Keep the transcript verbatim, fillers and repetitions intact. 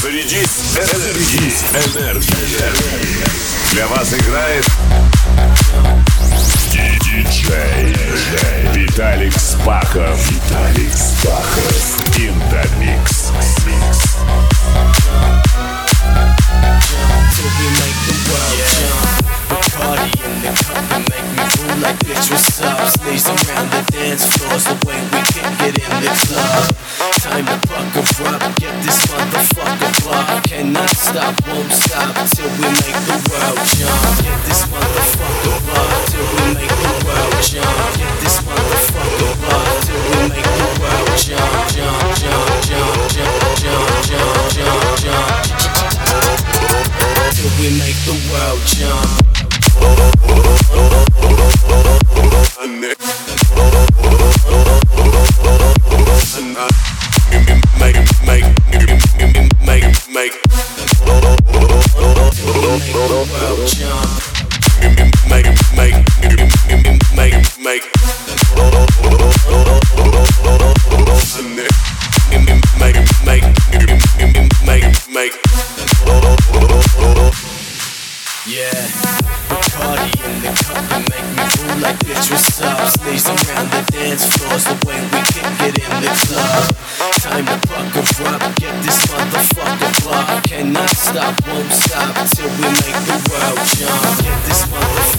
Зарядись энергией. Энергией. Для вас играет диджей Виталик Спахов. Виталик Спахов. In the mix. Till we make the world jump. Bacardi in the cup and make me feel like Beatrice up. Slaves around the dance floors the way we can get in the club. Time to pucker up, get this motherfucker blocked. Cannot stop, won't stop till we make the world jump. Get this motherfucker blocked till we make the world jump. Get this motherfucker blocked till we make the world jump, jump, jump, jump, jump, jump, jump, jump, jump. Till we make the world jump. Make, make, make, make, make the world jump. Make, make, make, make, make Make, make, make, yeah, Bacardi in the cup and make me feel like Beatrice up. Slaves around the dance floors the way we can get in the club. Time to pucker up, get this motherfucker blocked. Cannot stop, won't stop till we make the world jump. Get this motherfucker